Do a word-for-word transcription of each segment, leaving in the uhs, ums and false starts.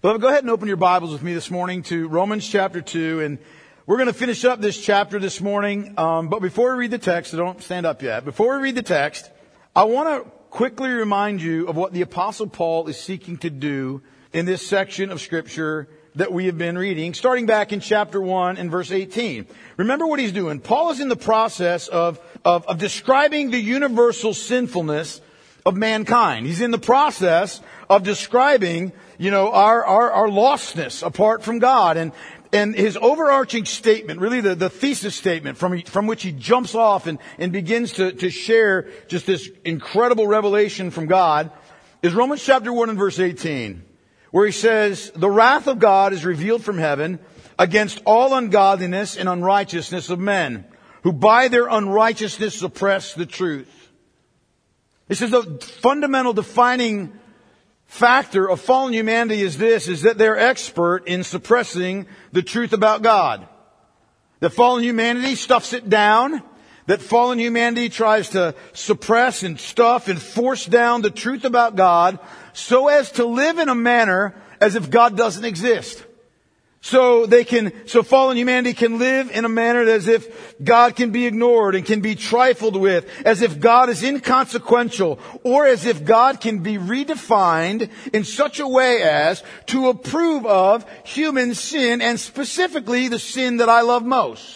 Well, go ahead and open your Bibles with me this morning to Romans chapter two, and we're going to finish up this chapter this morning. Um, but before we read the text, so don't stand up yet. Before we read the text, I want to quickly remind you of what the Apostle Paul is seeking to do in this section of Scripture that we have been reading, starting back in chapter one and verse eighteen. Remember what he's doing. Paul is in the process of, of, of describing the universal sinfulness of mankind. He's in the process of describing, you know, our, our, our lostness apart from God. And, and his overarching statement, really the, the thesis statement from, from which he jumps off and, and begins to, to share just this incredible revelation from God, is Romans chapter one and verse eighteen, where he says, "The wrath of God is revealed from heaven against all ungodliness and unrighteousness of men, who by their unrighteousness suppress the truth." He says the fundamental defining factor of fallen humanity is this, is that they're expert in suppressing the truth about God. That fallen humanity stuffs it down. That fallen humanity tries to suppress and stuff and force down the truth about God so as to live in a manner as if God doesn't exist. So they can, so fallen humanity can live in a manner as if God can be ignored and can be trifled with, as if God is inconsequential, or as if God can be redefined in such a way as to approve of human sin, and specifically the sin that I love most.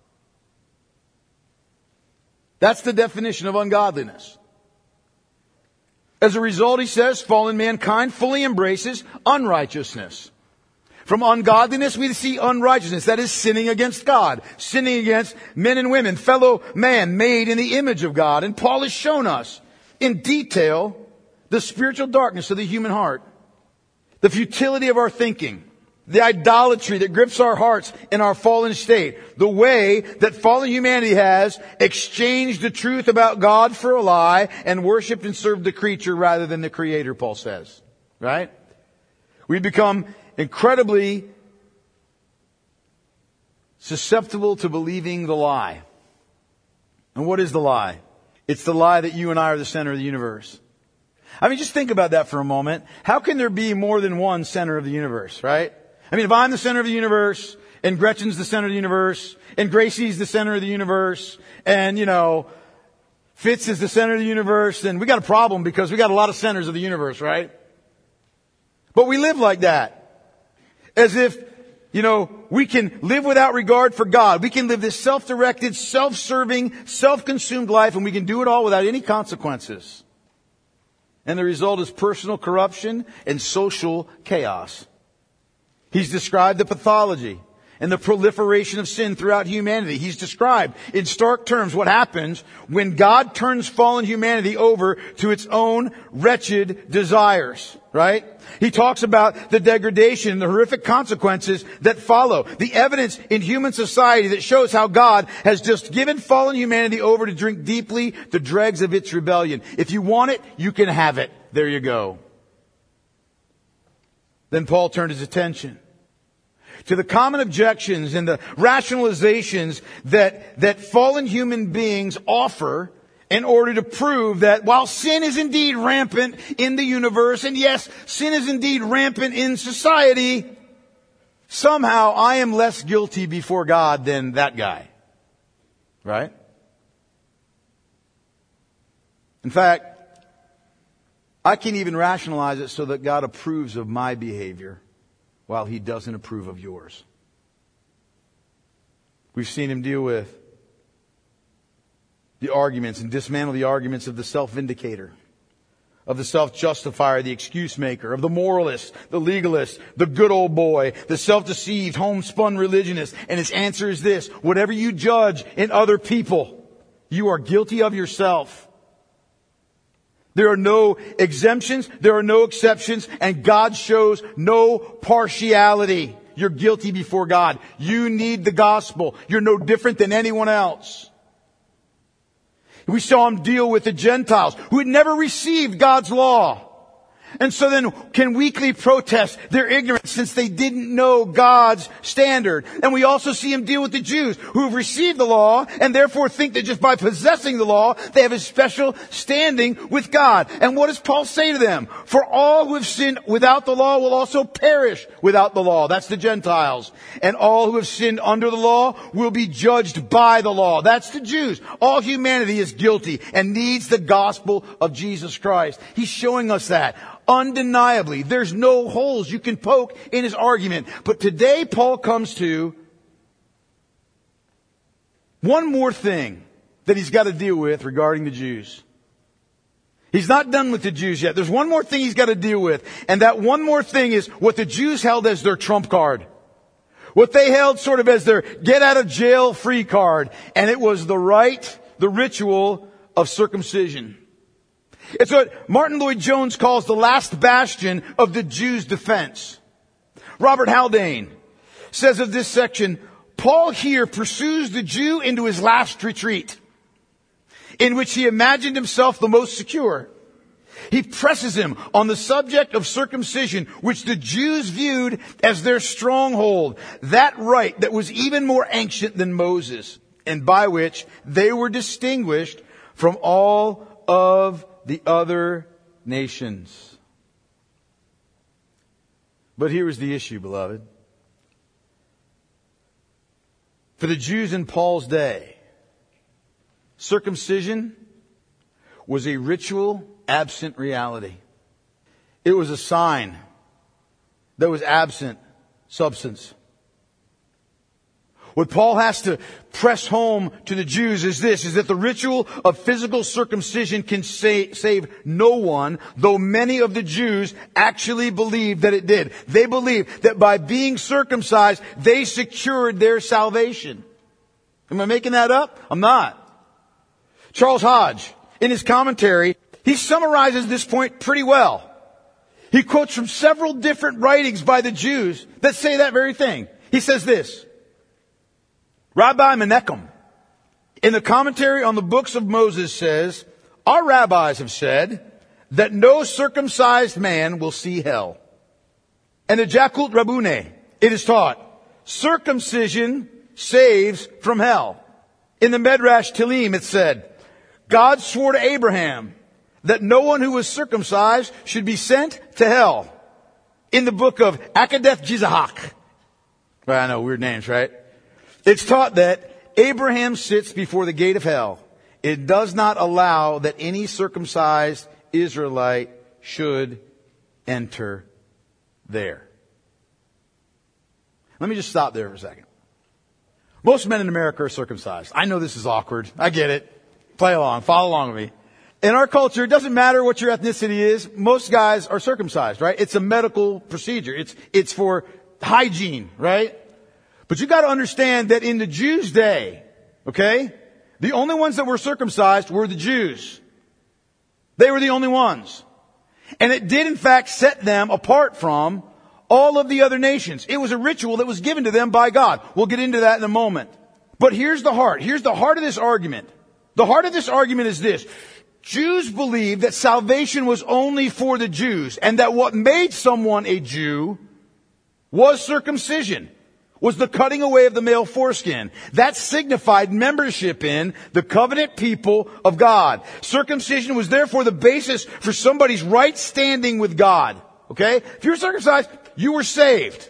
That's the definition of ungodliness. As a result, he says, fallen mankind fully embraces unrighteousness. From ungodliness, we see unrighteousness. That is sinning against God. Sinning against men and women, fellow man made in the image of God. And Paul has shown us in detail the spiritual darkness of the human heart. The futility of our thinking. The idolatry that grips our hearts in our fallen state. The way that fallen humanity has exchanged the truth about God for a lie and worshipped and served the creature rather than the Creator, Paul says. Right? We become incredibly susceptible to believing the lie. And what is the lie? It's the lie that you and I are the center of the universe. I mean, just think about that for a moment. How can there be more than one center of the universe, right? I mean, if I'm the center of the universe, and Gretchen's the center of the universe, and Gracie's the center of the universe, and, you know, Fitz is the center of the universe, then we got a problem because we got a lot of centers of the universe, right? But we live like that. As if, you know, we can live without regard for God. We can live this self-directed, self-serving, self-consumed life, and we can do it all without any consequences. And the result is personal corruption and social chaos. He's described the pathology and the proliferation of sin throughout humanity. He's described in stark terms what happens when God turns fallen humanity over to its own wretched desires, right? He talks about the degradation and the horrific consequences that follow. The evidence in human society that shows how God has just given fallen humanity over to drink deeply the dregs of its rebellion. If you want it, you can have it. There you go. Then Paul turned his attention to the common objections and the rationalizations that, that fallen human beings offer in order to prove that while sin is indeed rampant in the universe, and yes, sin is indeed rampant in society, somehow I am less guilty before God than that guy. Right? In fact, I can even rationalize it so that God approves of my behavior while He doesn't approve of yours. We've seen Him deal with the arguments and dismantle the arguments of the self-vindicator, of the self-justifier, the excuse maker, of the moralist, the legalist, the good old boy, the self-deceived, homespun religionist. And His answer is this: whatever you judge in other people, you are guilty of yourself. There are no exemptions, there are no exceptions, and God shows no partiality. You're guilty before God. You need the gospel. You're no different than anyone else. We saw Him deal with the Gentiles who had never received God's law. And so then can weakly protest their ignorance since they didn't know God's standard. And we also see him deal with the Jews who have received the law and therefore think that just by possessing the law, they have a special standing with God. And what does Paul say to them? For all who have sinned without the law will also perish without the law. That's the Gentiles. And all who have sinned under the law will be judged by the law. That's the Jews. All humanity is guilty and needs the gospel of Jesus Christ. He's showing us that. Undeniably, there's no holes you can poke in his argument. But today Paul comes to one more thing that he's got to deal with regarding the Jews. He's not done with the Jews yet. There's one more thing he's got to deal with. And that one more thing is what the Jews held as their trump card. What they held sort of as their get out of jail free card. And it was the rite, the ritual of circumcision. It's what Martin Lloyd-Jones calls the last bastion of the Jews' defense. Robert Haldane says of this section, Paul here pursues the Jew into his last retreat, in which he imagined himself the most secure. He presses him on the subject of circumcision, which the Jews viewed as their stronghold, that rite that was even more ancient than Moses, and by which they were distinguished from all of the other nations. But here is the issue, beloved. For the Jews in Paul's day, circumcision was a ritual absent reality. It was a sign that was absent substance. What Paul has to press home to the Jews is this, is that the ritual of physical circumcision can sa- save no one, though many of the Jews actually believed that it did. They believed that by being circumcised, they secured their salvation. Am I making that up? I'm not. Charles Hodge, in his commentary, he summarizes this point pretty well. He quotes from several different writings by the Jews that say that very thing. He says this, Rabbi Menachem, in the commentary on the books of Moses, says, our rabbis have said that no circumcised man will see hell. And the Yakult Rabune, it is taught, circumcision saves from hell. In the Medrash Tehillim, it said, God swore to Abraham that no one who was circumcised should be sent to hell. In the book of Akadeth Jizahak, well, I know, weird names, right? It's taught that Abraham sits before the gate of hell. It does not allow that any circumcised Israelite should enter there. Let me just stop there for a second. Most men in America are circumcised. I know this is awkward. I get it. Play along. Follow along with me. In our culture, it doesn't matter what your ethnicity is. Most guys are circumcised, right? It's a medical procedure. It's, it's for hygiene, right? But you got to understand that in the Jews' day, okay, the only ones that were circumcised were the Jews. They were the only ones. And it did in fact set them apart from all of the other nations. It was a ritual that was given to them by God. We'll get into that in a moment. But here's the heart. Here's the heart of this argument. The heart of this argument is this. Jews believed that salvation was only for the Jews, and that what made someone a Jew was circumcision, was the cutting away of the male foreskin. That signified membership in the covenant people of God. Circumcision was therefore the basis for somebody's right standing with God. Okay? If you were circumcised, you were saved.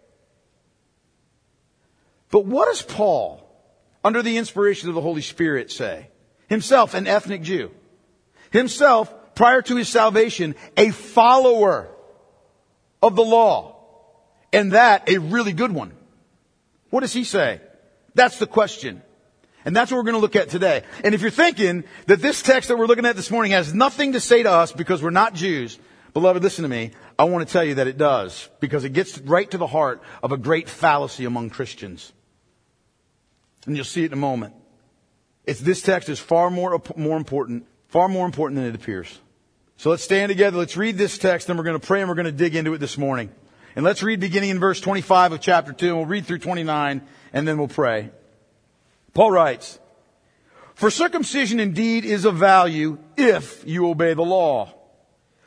But what does Paul, under the inspiration of the Holy Spirit, say? Himself an ethnic Jew. Himself, prior to his salvation, a follower of the law. And that, a really good one. What does he say? That's the question. And that's what we're going to look at today. And if you're thinking that this text that we're looking at this morning has nothing to say to us because we're not Jews, beloved, listen to me. I want to tell you that it does, because it gets right to the heart of a great fallacy among Christians. And you'll see it in a moment. It's, this text is far more, more important, far more important than it appears. So let's stand together. Let's read this text, and we're going to pray, and we're going to dig into it this morning. And let's read beginning in verse twenty-five of chapter two, and we'll read through twenty-nine, and then we'll pray. Paul writes, for circumcision indeed is of value if you obey the law.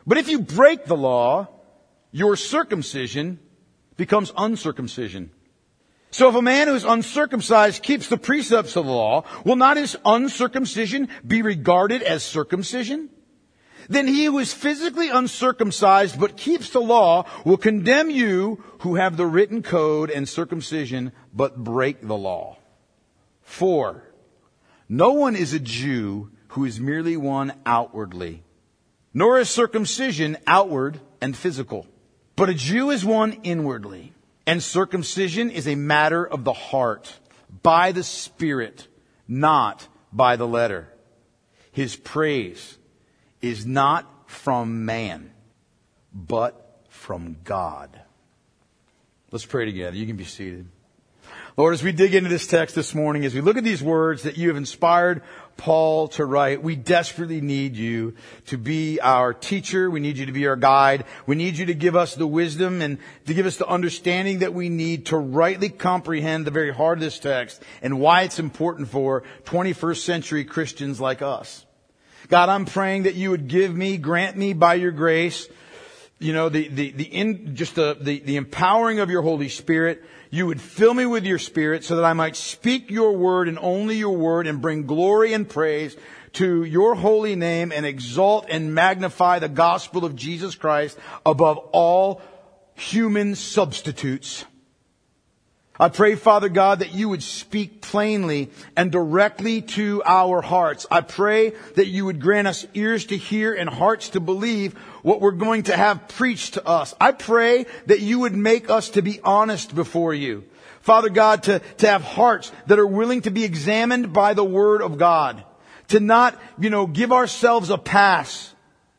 But if you break the law, your circumcision becomes uncircumcision. So if a man who is uncircumcised keeps the precepts of the law, will not his uncircumcision be regarded as circumcision? Then he who is physically uncircumcised but keeps the law will condemn you who have the written code and circumcision but break the law. Four, no one is a Jew who is merely one outwardly, nor is circumcision outward and physical. But a Jew is one inwardly, and circumcision is a matter of the heart, by the Spirit, not by the letter. His praise is not from man, but from God. Let's pray together. You can be seated. Lord, as we dig into this text this morning, as we look at these words that you have inspired Paul to write, we desperately need you to be our teacher. We need you to be our guide. We need you to give us the wisdom and to give us the understanding that we need to rightly comprehend the very heart of this text and why it's important for twenty-first century Christians like us. God, I'm praying that you would give me, grant me by your grace, you know, the, the, the, in, just the, the, the empowering of your Holy Spirit. You would fill me with your Spirit so that I might speak your word and only your word and bring glory and praise to your holy name and exalt and magnify the gospel of Jesus Christ above all human substitutes. I pray, Father God, that you would speak plainly and directly to our hearts. I pray that you would grant us ears to hear and hearts to believe what we're going to have preached to us. I pray that you would make us to be honest before you. Father God, to, to have hearts that are willing to be examined by the Word of God. To not, you know, give ourselves a pass.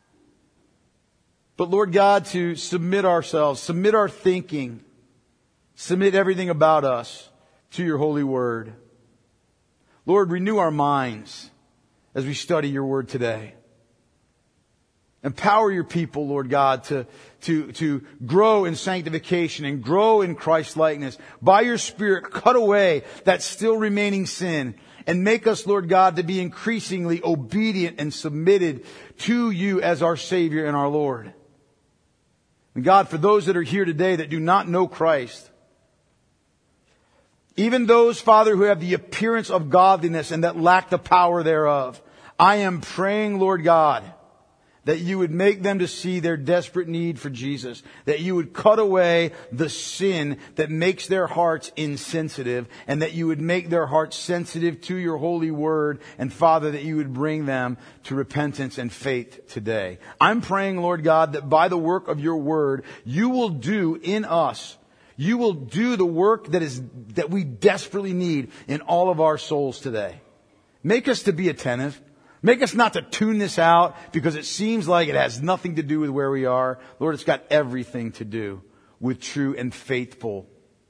But Lord God, to submit ourselves, submit our thinking, submit everything about us to your holy word. Lord, renew our minds as we study your word today. Empower your people, Lord God, to, to, to grow in sanctification and grow in Christ-likeness. By your Spirit, cut away that still remaining sin and make us, Lord God, to be increasingly obedient and submitted to you as our Savior and our Lord. And God, for those that are here today that do not know Christ, even those, Father, who have the appearance of godliness and that lack the power thereof, I am praying, Lord God, that you would make them to see their desperate need for Jesus, that you would cut away the sin that makes their hearts insensitive, and that you would make their hearts sensitive to your holy word, and Father, that you would bring them to repentance and faith today. I'm praying, Lord God, that by the work of your word, you will do in us You will do the work that is that we desperately need in all of our souls today. Make us to be attentive. Make us not to tune this out because it seems like it has nothing to do with where we are. Lord, it's got everything to do with true and faithful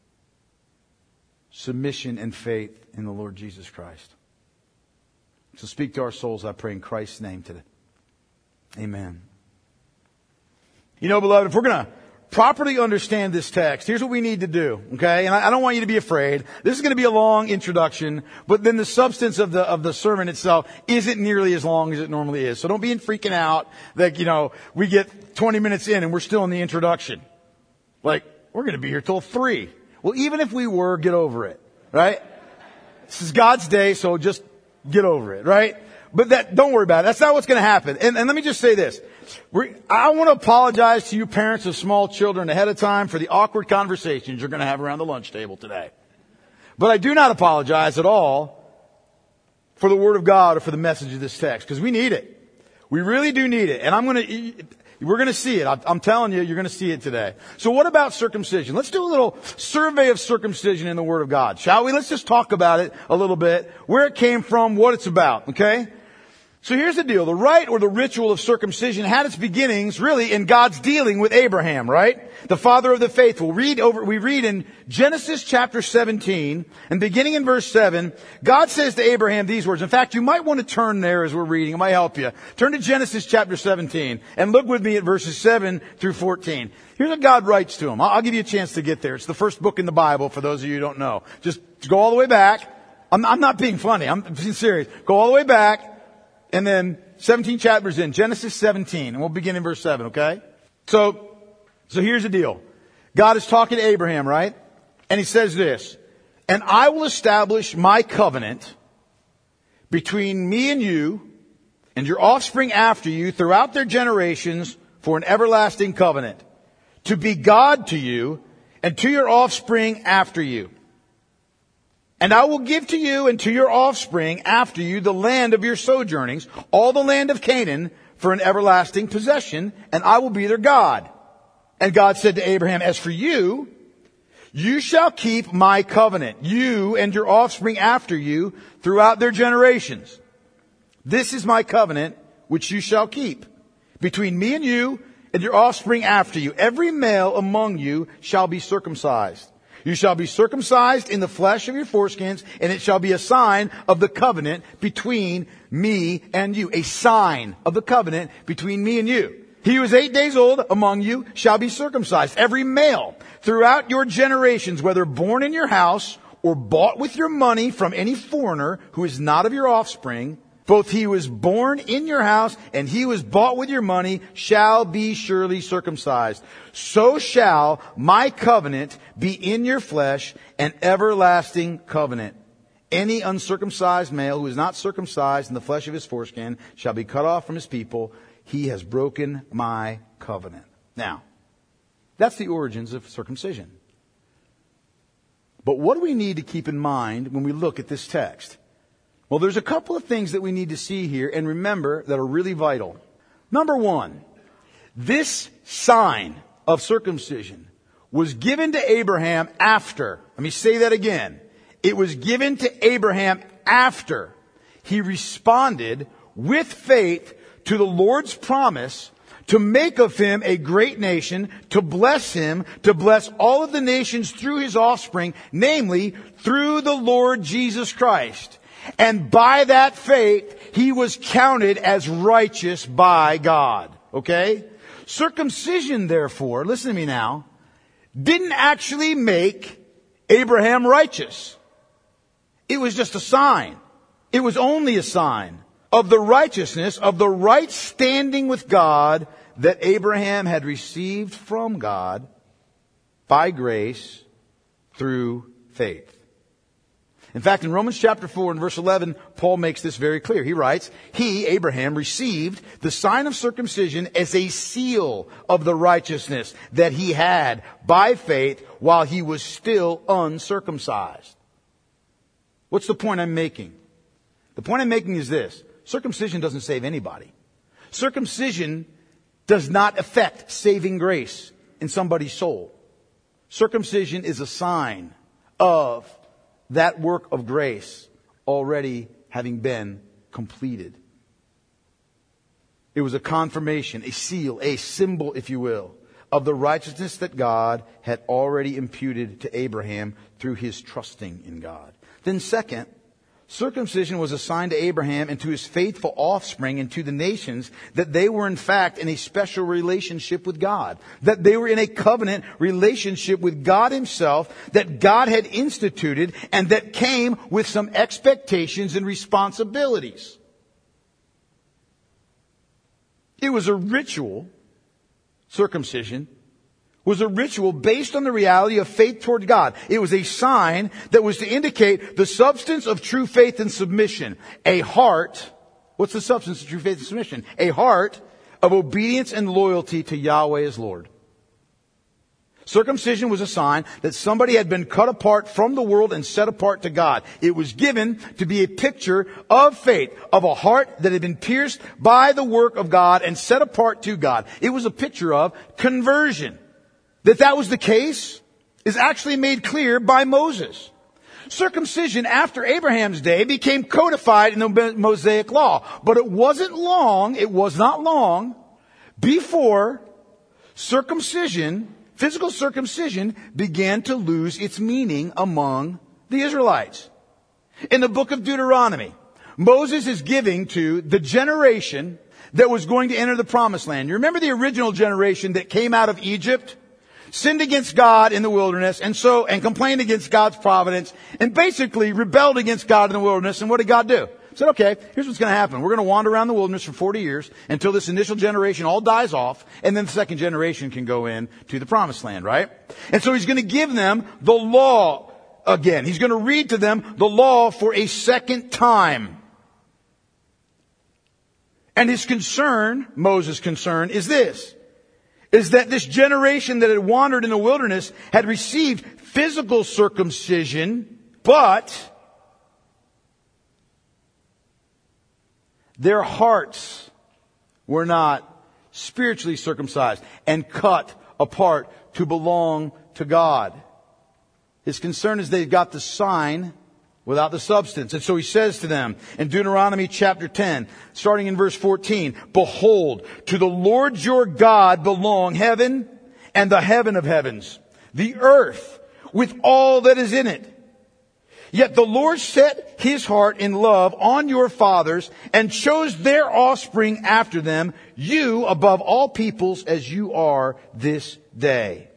submission and faith in the Lord Jesus Christ. So speak to our souls, I pray in Christ's name today. Amen. You know, beloved, if we're going to properly understand this text, here's what we need to do, okay? And I, I don't want you to be afraid. This is going to be a long introduction, but then the substance of the of the sermon itself isn't nearly as long as it normally is. So don't be freaking out that, you know, we get twenty minutes in and we're still in the introduction. Like, we're going to be here till three. Well, even if we were, get over it, right? This is God's day, so just get over it, right? But that, don't worry about it. That's not what's going to happen. And, and let me just say this. We're, I want to apologize to you parents of small children ahead of time for the awkward conversations you're going to have around the lunch table today. But I do not apologize at all for the Word of God or for the message of this text, because we need it. We really do need it. And I'm going to, we're going to see it. I'm telling you, you're going to see it today. So what about circumcision? Let's do a little survey of circumcision in the Word of God, shall we? Let's just talk about it a little bit, where it came from, what it's about, okay? So here's the deal. The rite or the ritual of circumcision had its beginnings really in God's dealing with Abraham, right? The father of the faithful. Read over, we read in Genesis chapter seventeen, and beginning in verse seven, God says to Abraham these words. In fact, you might want to turn there as we're reading. It might help you. Turn to Genesis chapter seventeen and look with me at verses seven through fourteen. Here's what God writes to him. I'll give you a chance to get there. It's the first book in the Bible for those of you who don't know. Just go all the way back. I'm, I'm not being funny. I'm being serious. Go all the way back. And then seventeen chapters in, Genesis seventeen, and we'll begin in verse seven, okay? So, so here's the deal. God is talking to Abraham, right? And he says this, and I will establish my covenant between me and you and your offspring after you throughout their generations for an everlasting covenant, to be God to you and to your offspring after you. And I will give to you and to your offspring after you the land of your sojournings, all the land of Canaan, for an everlasting possession, and I will be their God. And God said to Abraham, as for you, you shall keep my covenant, you and your offspring after you, throughout their generations. This is my covenant, which you shall keep, between me and you and your offspring after you. Every male among you shall be circumcised. You shall be circumcised in the flesh of your foreskins, and it shall be a sign of the covenant between me and you. A sign of the covenant between me and you. He who is eight days old among you shall be circumcised. Every male throughout your generations, whether born in your house or bought with your money from any foreigner who is not of your offspring, both he who was born in your house and he who was bought with your money shall be surely circumcised. So shall my covenant be in your flesh, an everlasting covenant. Any uncircumcised male who is not circumcised in the flesh of his foreskin shall be cut off from his people. He has broken my covenant. Now, that's the origins of circumcision. But what do we need to keep in mind when we look at this text? Well, there's a couple of things that we need to see here and remember that are really vital. Number one, this sign of circumcision was given to Abraham after. Let me say that again. It was given to Abraham after he responded with faith to the Lord's promise to make of him a great nation, to bless him, to bless all of the nations through his offspring, namely through the Lord Jesus Christ. And by that faith, he was counted as righteous by God. Okay? Circumcision, therefore, listen to me now, didn't actually make Abraham righteous. It was just a sign. It was only a sign of the righteousness, of the right standing with God that Abraham had received from God by grace through faith. In fact, in Romans chapter four and verse eleven, Paul makes this very clear. He writes, he, Abraham, received the sign of circumcision as a seal of the righteousness that he had by faith while he was still uncircumcised. What's the point I'm making? The point I'm making is this. Circumcision doesn't save anybody. Circumcision does not affect saving grace in somebody's soul. Circumcision is a sign of that work of grace already having been completed. It was a confirmation, a seal, a symbol, if you will, of the righteousness that God had already imputed to Abraham through his trusting in God. Then second, circumcision was a sign to Abraham and to his faithful offspring and to the nations that they were in fact in a special relationship with God. That they were in a covenant relationship with God himself that God had instituted and that came with some expectations and responsibilities. It was a ritual, circumcision, was a ritual based on the reality of faith toward God. It was a sign that was to indicate the substance of true faith and submission. A heart, what's the substance of true faith and submission? A heart of obedience and loyalty to Yahweh as Lord. Circumcision was a sign that somebody had been cut apart from the world and set apart to God. It was given to be a picture of faith, of a heart that had been pierced by the work of God and set apart to God. It was a picture of conversion. That that was the case is actually made clear by Moses. Circumcision after Abraham's day became codified in the Mosaic law. But it wasn't long, it was not long, before circumcision, physical circumcision, began to lose its meaning among the Israelites. In the book of Deuteronomy, Moses is giving to the generation that was going to enter the promised land. You remember the original generation that came out of Egypt? Sinned against God in the wilderness, and so, and complained against God's providence, and basically rebelled against God in the wilderness. And what did God do? said, okay, here's what's going to happen. We're going to wander around the wilderness for forty years until this initial generation all dies off, and then the second generation can go in to the promised land, right? And so he's going to give them the law again. He's going to read to them the law for a second time. And his concern, Moses' concern, is this, is that this generation that had wandered in the wilderness had received physical circumcision, but their hearts were not spiritually circumcised and cut apart to belong to God. His concern is they've got the sign without the substance. And so he says to them in Deuteronomy chapter ten, starting in verse fourteen, behold, to the Lord your God belong heaven and the heaven of heavens, the earth with all that is in it. Yet the Lord set his heart in love on your fathers and chose their offspring after them, you above all peoples as you are this day.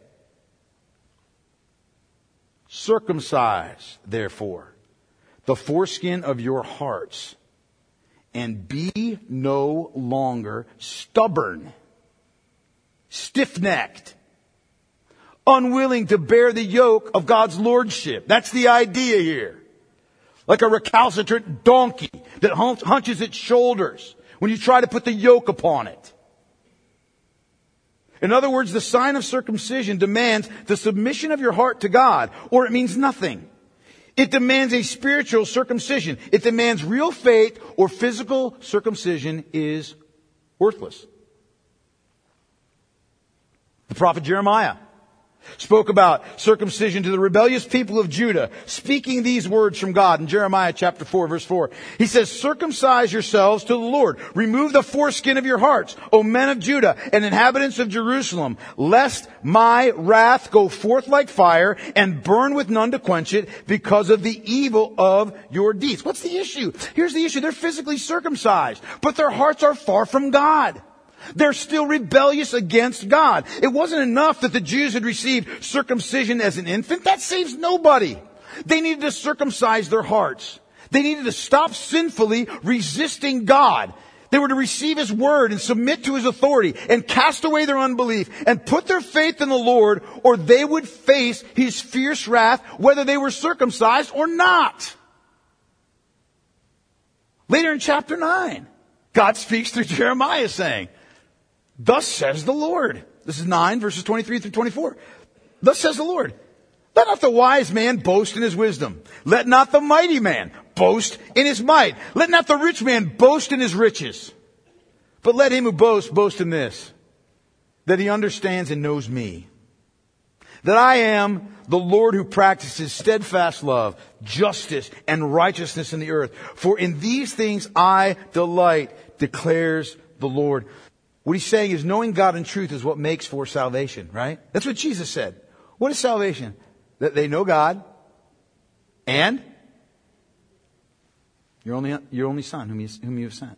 Circumcise, therefore, the foreskin of your hearts, and be no longer stubborn, stiff-necked, unwilling to bear the yoke of God's lordship. That's the idea here. Like a recalcitrant donkey that hunches its shoulders when you try to put the yoke upon it. In other words, the sign of circumcision demands the submission of your heart to God, or it means nothing. It demands a spiritual circumcision. It demands real faith, or physical circumcision is worthless. The prophet Jeremiah spoke about circumcision to the rebellious people of Judah, speaking these words from God in Jeremiah chapter four, verse four. He says, circumcise yourselves to the Lord. Remove the foreskin of your hearts, O men of Judah and inhabitants of Jerusalem, lest my wrath go forth like fire and burn with none to quench it because of the evil of your deeds. What's the issue? Here's the issue. They're physically circumcised, but their hearts are far from God. They're still rebellious against God. It wasn't enough that the Jews had received circumcision as an infant. That saves nobody. They needed to circumcise their hearts. They needed to stop sinfully resisting God. They were to receive His word and submit to His authority and cast away their unbelief and put their faith in the Lord, or they would face His fierce wrath whether they were circumcised or not. Later in chapter nine, God speaks through Jeremiah saying, thus says the Lord. This is nine, verses twenty-three through twenty-four. Thus says the Lord. Let not the wise man boast in his wisdom. Let not the mighty man boast in his might. Let not the rich man boast in his riches. But let him who boasts boast in this, that he understands and knows me, that I am the Lord who practices steadfast love, justice, and righteousness in the earth. For in these things I delight, declares the Lord. What he's saying is knowing God in truth is what makes for salvation, right? That's what Jesus said. What is salvation? That they know God and your only, your only Son whom you, whom you have sent.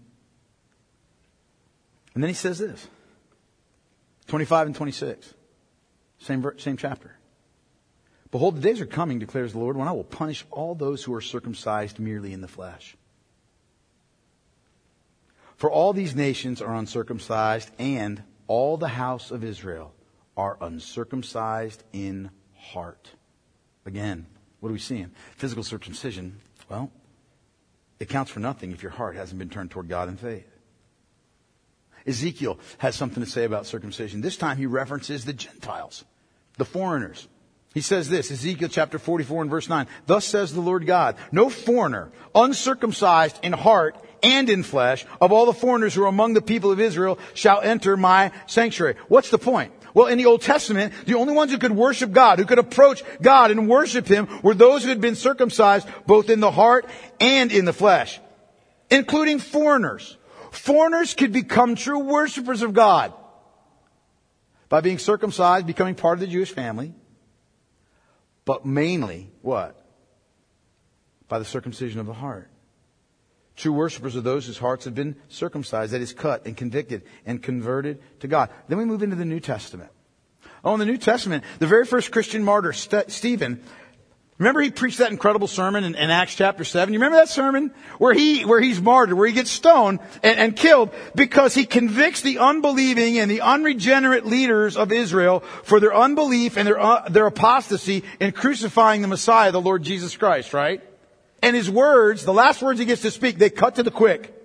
And then he says this, twenty-five and twenty-six, same, same chapter. Behold, the days are coming, declares the Lord, when I will punish all those who are circumcised merely in the flesh. For all these nations are uncircumcised, and all the house of Israel are uncircumcised in heart. Again, what are we seeing? Physical circumcision, well, it counts for nothing if your heart hasn't been turned toward God in faith. Ezekiel has something to say about circumcision. This time he references the Gentiles, the foreigners. He says this, Ezekiel chapter forty-four and verse nine, thus says the Lord God, no foreigner, uncircumcised in heart and in flesh, of all the foreigners who are among the people of Israel, shall enter my sanctuary. What's the point? Well, in the Old Testament, the only ones who could worship God, who could approach God and worship Him, were those who had been circumcised both in the heart and in the flesh, including foreigners. Foreigners could become true worshipers of God by being circumcised, becoming part of the Jewish family, but mainly, what? By the circumcision of the heart. True worshipers are those whose hearts have been circumcised, that is, cut and convicted and converted to God. Then we move into the New Testament. Oh, in the New Testament, the very first Christian martyr, St- Stephen, Remember he preached that incredible sermon in, in Acts chapter seven? You remember that sermon? Where he, where he's martyred, where he gets stoned and, and killed because he convicts the unbelieving and the unregenerate leaders of Israel for their unbelief and their, uh, their apostasy in crucifying the Messiah, the Lord Jesus Christ, right? And his words, the last words he gets to speak, they cut to the quick.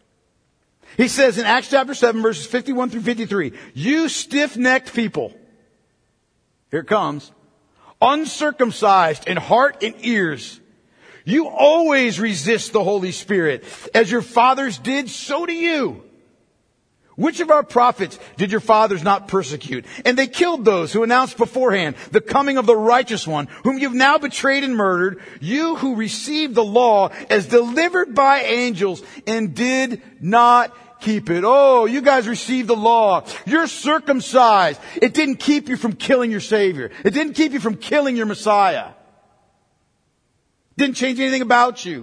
He says in Acts chapter seven, verses fifty-one through fifty-three, you stiff-necked people, here it comes, uncircumcised in heart and ears, you always resist the Holy Spirit. As your fathers did, so do you. Which of our prophets did your fathers not persecute? And they killed those who announced beforehand the coming of the righteous one, whom you've now betrayed and murdered, you who received the law as delivered by angels and did not keep it. Oh, you guys received the law. You're circumcised. It didn't keep you from killing your Savior. It didn't keep you from killing your Messiah. Didn't change anything about you.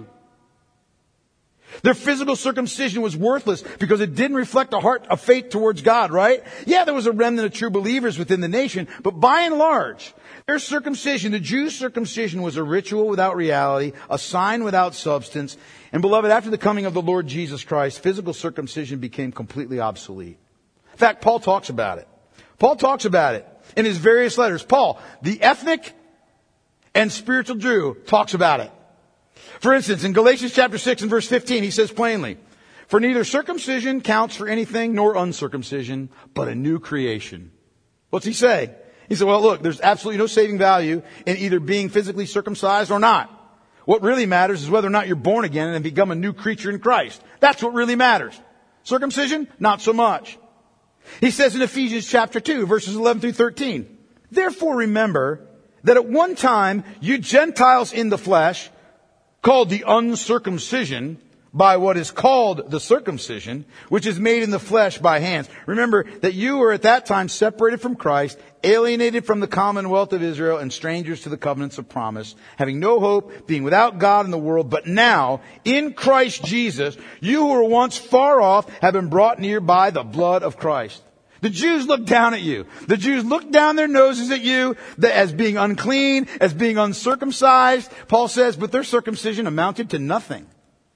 Their physical circumcision was worthless because it didn't reflect a heart of faith towards God, right? Yeah, there was a remnant of true believers within the nation, but by and large, their circumcision, the Jews' circumcision, was a ritual without reality, a sign without substance. And beloved, after the coming of the Lord Jesus Christ, physical circumcision became completely obsolete. In fact, Paul talks about it. Paul talks about it in his various letters. Paul, the ethnic and spiritual Jew, talks about it. For instance, in Galatians chapter six and verse fifteen, he says plainly, for neither circumcision counts for anything nor uncircumcision, but a new creation. What's he say? He said, well, look, there's absolutely no saving value in either being physically circumcised or not. What really matters is whether or not you're born again and become a new creature in Christ. That's what really matters. Circumcision, not so much. He says in Ephesians chapter two, verses eleven through thirteen, therefore remember that at one time you Gentiles in the flesh, called the uncircumcision by what is called the circumcision, which is made in the flesh by hands. Remember that you were at that time separated from Christ, alienated from the commonwealth of Israel, and strangers to the covenants of promise, having no hope, being without God in the world. But now, in Christ Jesus, you who were once far off have been brought near by the blood of Christ. The Jews looked down at you. The Jews looked down their noses at you as being unclean, as being uncircumcised. Paul says, but their circumcision amounted to nothing.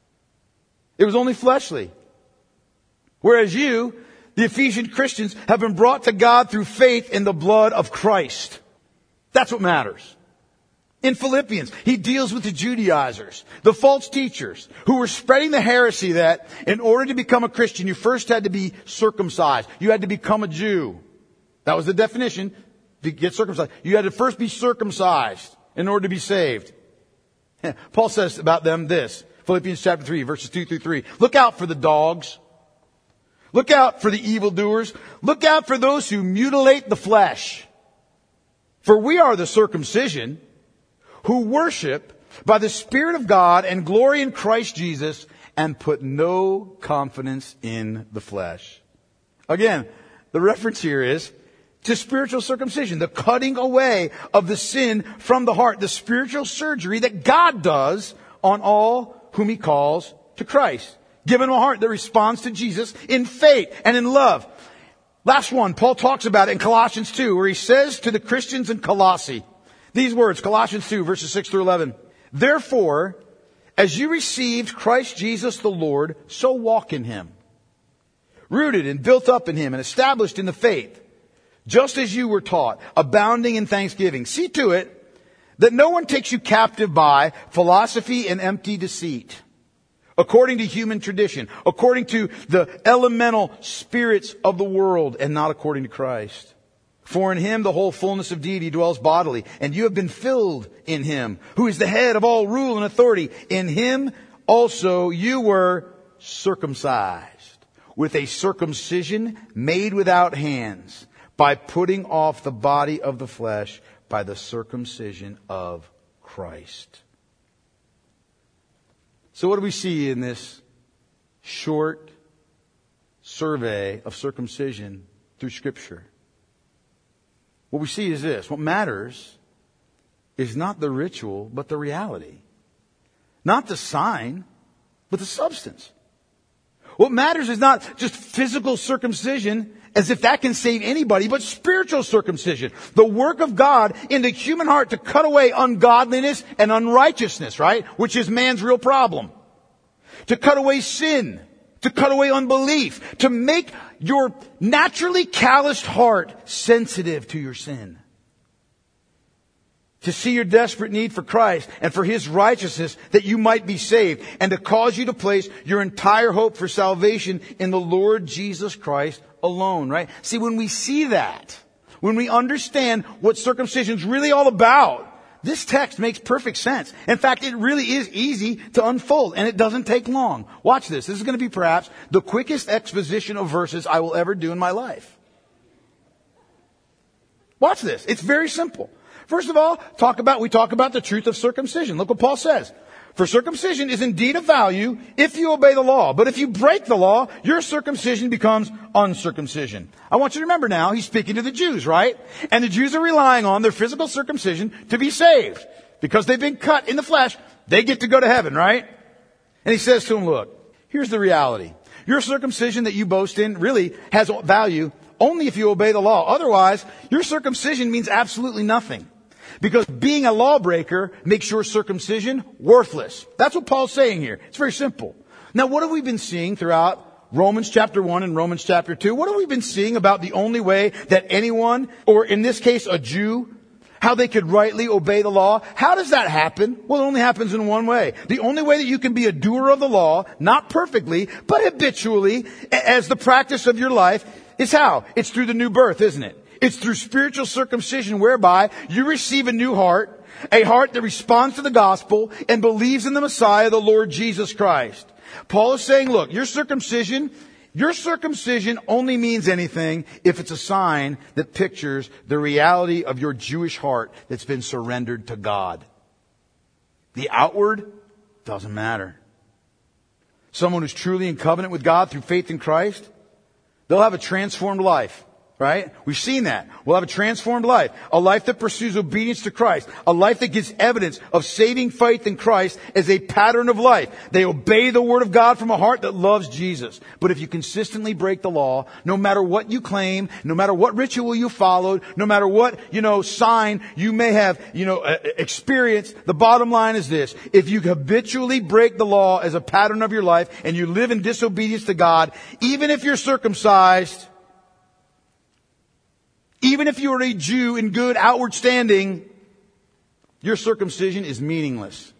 It was only fleshly. Whereas you, the Ephesian Christians, have been brought to God through faith in the blood of Christ. That's what matters. In Philippians, he deals with the Judaizers, the false teachers, who were spreading the heresy that in order to become a Christian, you first had to be circumcised. You had to become a Jew. That was the definition, to get circumcised. You had to first be circumcised in order to be saved. Paul says about them this, Philippians chapter three, verses two through three. Look out for the dogs. Look out for the evildoers. Look out for those who mutilate the flesh. For we are the circumcision, who worship by the Spirit of God and glory in Christ Jesus and put no confidence in the flesh. Again, the reference here is to spiritual circumcision, the cutting away of the sin from the heart, the spiritual surgery that God does on all whom He calls to Christ. Give them a heart that responds to Jesus in faith and in love. Last one, Paul talks about it in Colossians two, where he says to the Christians in Colossae, these words, Colossians two, verses six through eleven. Therefore, as you received Christ Jesus the Lord, so walk in Him, rooted and built up in Him and established in the faith, just as you were taught, abounding in thanksgiving. See to it that no one takes you captive by philosophy and empty deceit, according to human tradition, according to the elemental spirits of the world, and not according to Christ. For in Him the whole fullness of deity dwells bodily, and you have been filled in Him, who is the head of all rule and authority. In Him also you were circumcised, with a circumcision made without hands, by putting off the body of the flesh by the circumcision of Christ. So what do we see in this short survey of circumcision through Scripture? What we see is this. What matters is not the ritual, but the reality. Not the sign, but the substance. What matters is not just physical circumcision as if that can save anybody, but spiritual circumcision. The work of God in the human heart to cut away ungodliness and unrighteousness, right? Which is man's real problem. To cut away sin. To cut away unbelief. To make your naturally calloused heart sensitive to your sin. To see your desperate need for Christ and for His righteousness that you might be saved. And to cause you to place your entire hope for salvation in the Lord Jesus Christ alone, right? See, when we see that, when we understand what circumcision is really all about, this text makes perfect sense. In fact, it really is easy to unfold, and it doesn't take long. Watch this. This is going to be perhaps the quickest exposition of verses I will ever do in my life. Watch this. It's very simple. First of all, talk about, we talk about the truth of circumcision. Look what Paul says. For circumcision is indeed of value if you obey the law. But if you break the law, your circumcision becomes uncircumcision. I want you to remember now, he's speaking to the Jews, right? And the Jews are relying on their physical circumcision to be saved. Because they've been cut in the flesh, they get to go to heaven, right? And he says to them, look, here's the reality. Your circumcision that you boast in really has value only if you obey the law. Otherwise, your circumcision means absolutely nothing. Because being a lawbreaker makes your circumcision worthless. That's what Paul's saying here. It's very simple. Now, what have we been seeing throughout Romans chapter one and Romans chapter two? What have we been seeing about the only way that anyone, or in this case a Jew, how they could rightly obey the law? How does that happen? Well, it only happens in one way. The only way that you can be a doer of the law, not perfectly, but habitually, as the practice of your life, is how? It's through the new birth, isn't it? It's through spiritual circumcision whereby you receive a new heart, a heart that responds to the gospel and believes in the Messiah, the Lord Jesus Christ. Paul is saying, look, your circumcision, your circumcision only means anything if it's a sign that pictures the reality of your Jewish heart that's been surrendered to God. The outward doesn't matter. Someone who's truly in covenant with God through faith in Christ, they'll have a transformed life. Right? We've seen that. We'll have a transformed life. A life that pursues obedience to Christ. A life that gives evidence of saving faith in Christ as a pattern of life. They obey the Word of God from a heart that loves Jesus. But if you consistently break the law, no matter what you claim, no matter what ritual you followed, no matter what, you know, sign you may have, you know, experienced, the bottom line is this. If you habitually break the law as a pattern of your life and you live in disobedience to God, even if you're circumcised, even if you are a Jew in good outward standing, your circumcision is meaningless.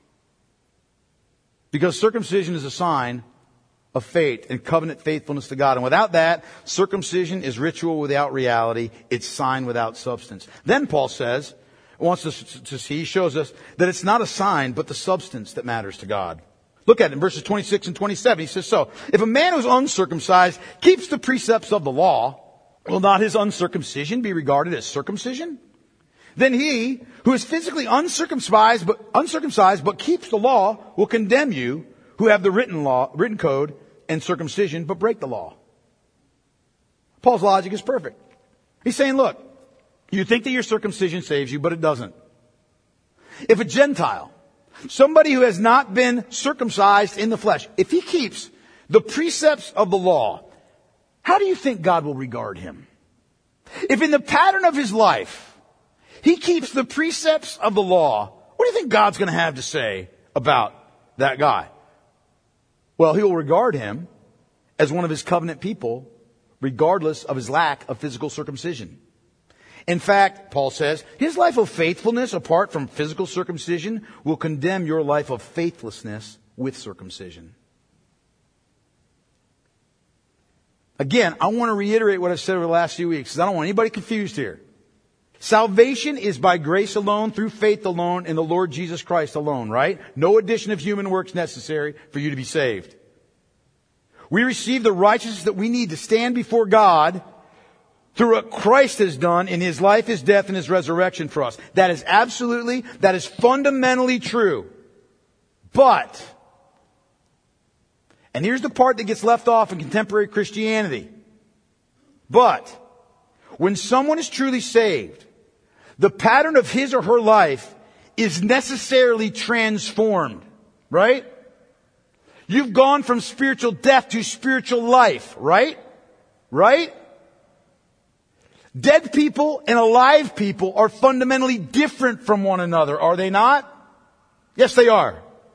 Because circumcision is a sign of faith and covenant faithfulness to God. And without that, circumcision is ritual without reality. It's sign without substance. Then Paul says, wants us to see, he shows us that it's not a sign, but the substance that matters to God. Look at it in verses twenty-six and twenty-seven. He says, so, if a man who's uncircumcised keeps the precepts of the law, will not his uncircumcision be regarded as circumcision? Then he who is physically uncircumcised but uncircumcised but keeps the law will condemn you who have the written law, written code and circumcision but break the law. Paul's logic is perfect. He's saying, look, you think that your circumcision saves you, but it doesn't. If a Gentile, somebody who has not been circumcised in the flesh, if he keeps the precepts of the law, how do you think God will regard him? If in the pattern of his life, he keeps the precepts of the law, what do you think God's going to have to say about that guy? Well, he will regard him as one of his covenant people, regardless of his lack of physical circumcision. In fact, Paul says, his life of faithfulness apart from physical circumcision will condemn your life of faithlessness with circumcision. Again, I want to reiterate what I've said over the last few weeks, because I don't want anybody confused here. Salvation is by grace alone, through faith alone, in the Lord Jesus Christ alone, right? No addition of human works necessary for you to be saved. We receive the righteousness that we need to stand before God through what Christ has done in His life, His death, and His resurrection for us. That is absolutely, that is fundamentally true. But, and here's the part that gets left off in contemporary Christianity. But, when someone is truly saved, the pattern of his or her life is necessarily transformed. Right? You've gone from spiritual death to spiritual life. Right? Right? Dead people and alive people are fundamentally different from one another, are they not? Yes, they are.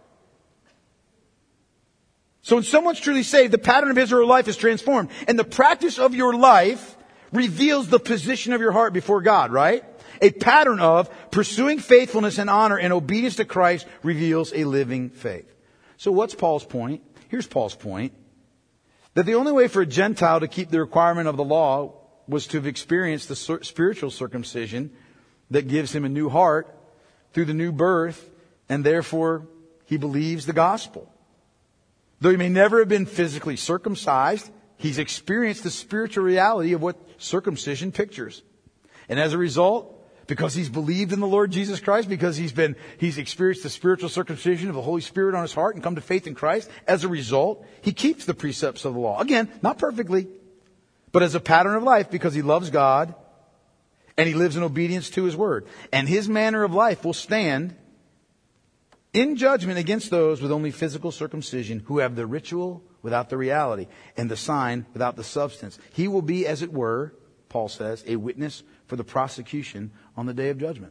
So when someone's truly saved, the pattern of his or her life is transformed. And the practice of your life reveals the position of your heart before God, right? A pattern of pursuing faithfulness and honor and obedience to Christ reveals a living faith. So what's Paul's point? Here's Paul's point. That the only way for a Gentile to keep the requirement of the law was to have experienced the spiritual circumcision that gives him a new heart through the new birth, and therefore he believes the gospel. Though he may never have been physically circumcised, he's experienced the spiritual reality of what circumcision pictures. And as a result, because he's believed in the Lord Jesus Christ, because he's been, he's experienced the spiritual circumcision of the Holy Spirit on his heart and come to faith in Christ, as a result, he keeps the precepts of the law. Again, not perfectly, but as a pattern of life because he loves God and he lives in obedience to his word. And his manner of life will stand in judgment against those with only physical circumcision who have the ritual without the reality and the sign without the substance. He will be, as it were, Paul says, a witness for the prosecution on the day of judgment.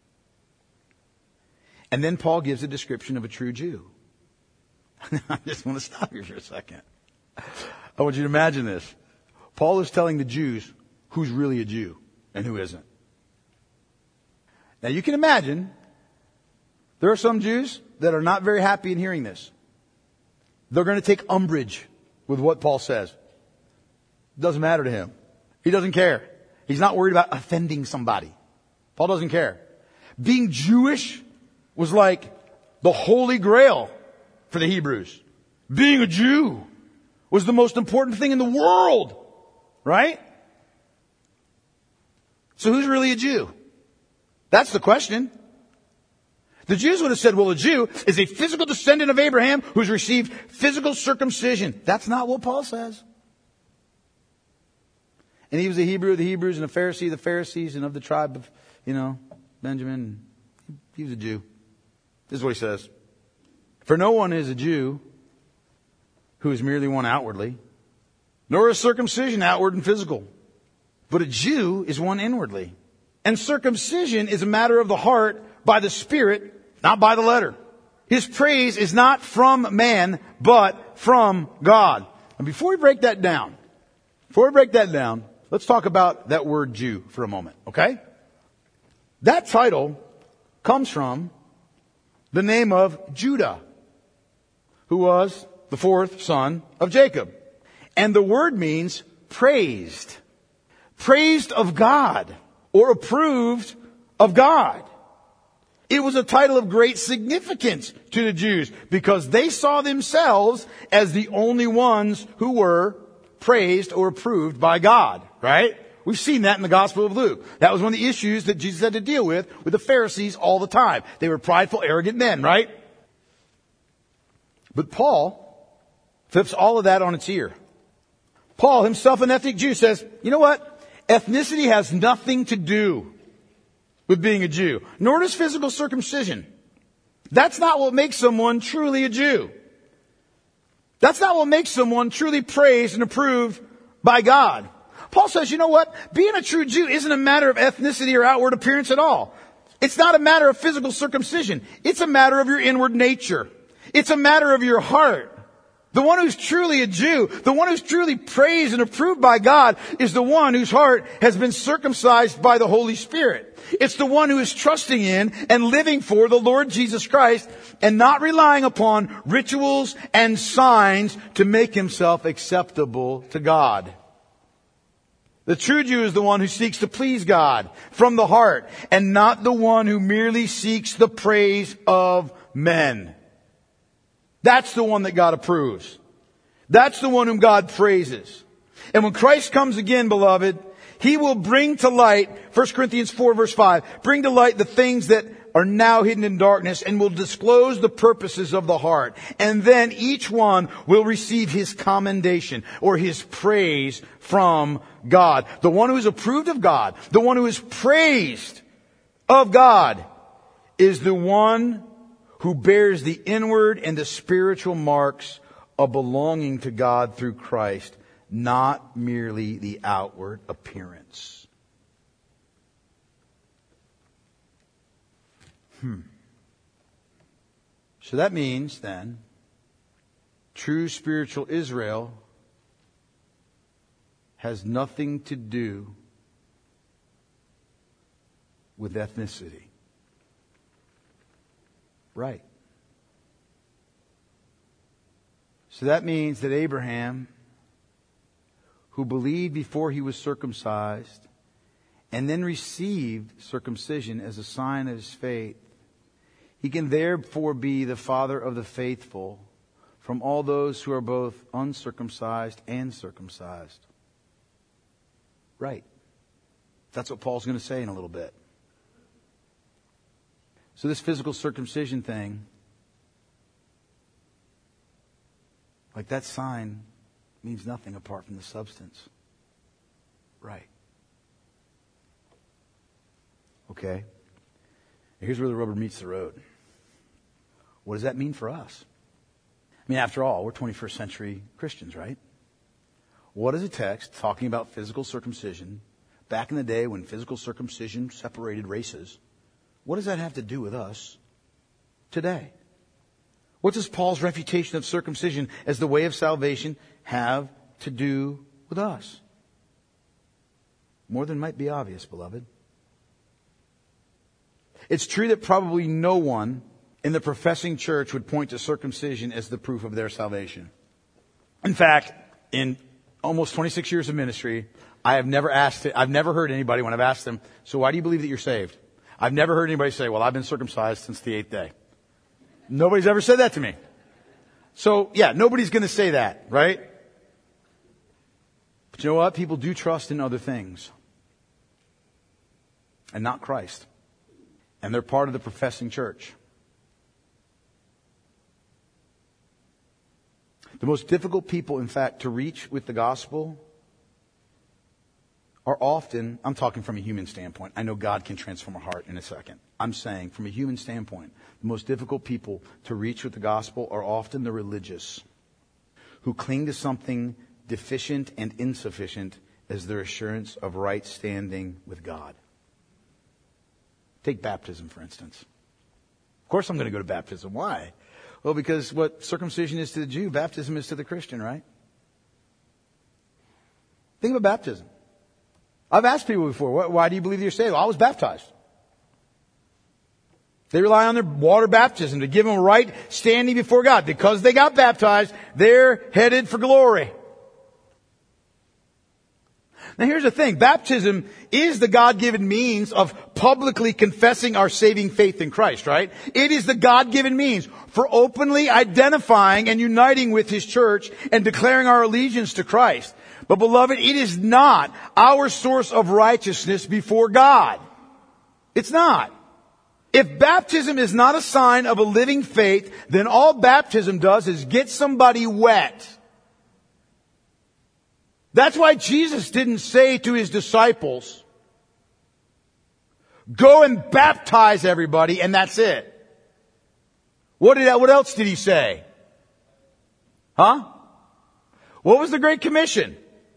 And then Paul gives a description of a true Jew. I just want to stop here for a second. I want you to imagine this. Paul is telling the Jews who's really a Jew and who isn't. Now you can imagine there are some Jews that are not very happy in hearing this. They're going to take umbrage with what Paul says. It doesn't matter to him. He doesn't care. He's not worried about offending somebody. Paul doesn't care. Being Jewish was like the Holy Grail for the Hebrews. Being a Jew was the most important thing in the world. Right? So who's really a Jew? That's the question. The Jews would have said, well, a Jew is a physical descendant of Abraham who's received physical circumcision. That's not what Paul says. And he was a Hebrew of the Hebrews and a Pharisee of the Pharisees and of the tribe of, you know, Benjamin. He was a Jew. This is what he says. For no one is a Jew who is merely one outwardly, nor is circumcision outward and physical. But a Jew is one inwardly. And circumcision is a matter of the heart by the Spirit, not by the letter. His praise is not from man, but from God. And before we break that down, before we break that down, let's talk about that word Jew for a moment, okay? That title comes from the name of Judah, who was the fourth son of Jacob. And the word means praised. Praised of God or approved of God. It was a title of great significance to the Jews because they saw themselves as the only ones who were praised or approved by God, right? We've seen that in the Gospel of Luke. That was one of the issues that Jesus had to deal with with the Pharisees all the time. They were prideful, arrogant men, right? But Paul flips all of that on its ear. Paul, himself an ethnic Jew, says, you know what? Ethnicity has nothing to do with being a Jew, nor does physical circumcision. That's not what makes someone truly a Jew. That's not what makes someone truly praised and approved by God. Paul says, you know what? Being a true Jew isn't a matter of ethnicity or outward appearance at all. It's not a matter of physical circumcision. It's a matter of your inward nature. It's a matter of your heart. The one who's truly a Jew, the one who's truly praised and approved by God, is the one whose heart has been circumcised by the Holy Spirit. It's the one who is trusting in and living for the Lord Jesus Christ and not relying upon rituals and signs to make himself acceptable to God. The true Jew is the one who seeks to please God from the heart and not the one who merely seeks the praise of men. That's the one that God approves. That's the one whom God praises. And when Christ comes again, beloved, He will bring to light, First Corinthians four verse five, bring to light the things that are now hidden in darkness and will disclose the purposes of the heart. And then each one will receive his commendation or his praise from God. The one who is approved of God, the one who is praised of God, is the one who bears the inward and the spiritual marks of belonging to God through Christ, not merely the outward appearance. Hmm. So that means then, true spiritual Israel has nothing to do with ethnicity. Right. So that means that Abraham, who believed before he was circumcised, and then received circumcision as a sign of his faith, he can therefore be the father of the faithful from all those who are both uncircumcised and circumcised. Right. That's what Paul's going to say in a little bit. So this physical circumcision thing, like that sign, means nothing apart from the substance. Right. Okay. Here's where the rubber meets the road. What does that mean for us? I mean, after all, we're twenty-first century Christians, right? What is a text talking about physical circumcision back in the day when physical circumcision separated races? What does that have to do with us today? What does Paul's refutation of circumcision as the way of salvation have to do with us? More than might be obvious, beloved. It's true that probably no one in the professing church would point to circumcision as the proof of their salvation. In fact, in almost twenty-six years of ministry, I have never asked it, I've never heard anybody when I've asked them, so why do you believe that you're saved? I've never heard anybody say, well, I've been circumcised since the eighth day. Nobody's ever said that to me. So, yeah, nobody's going to say that, right? But you know what? People do trust in other things. And not Christ. And they're part of the professing church. The most difficult people, in fact, to reach with the gospel are often, I'm talking from a human standpoint. I know God can transform a heart in a second. I'm saying from a human standpoint, the most difficult people to reach with the gospel are often the religious who cling to something deficient and insufficient as their assurance of right standing with God. Take baptism, for instance. Of course I'm going to go to baptism. Why? Well, because what circumcision is to the Jew, baptism is to the Christian, right? Think about baptism. I've asked people before, why do you believe you're saved? Well, I was baptized. They rely on their water baptism to give them right standing before God. Because they got baptized, they're headed for glory. Now here's the thing. Baptism is the God-given means of publicly confessing our saving faith in Christ, right? It is the God-given means for openly identifying and uniting with His church and declaring our allegiance to Christ. But beloved, it is not our source of righteousness before God. It's not. If baptism is not a sign of a living faith, then all baptism does is get somebody wet. That's why Jesus didn't say to His disciples, go and baptize everybody and that's it. What did what else did He say? Huh? What was the Great Commission?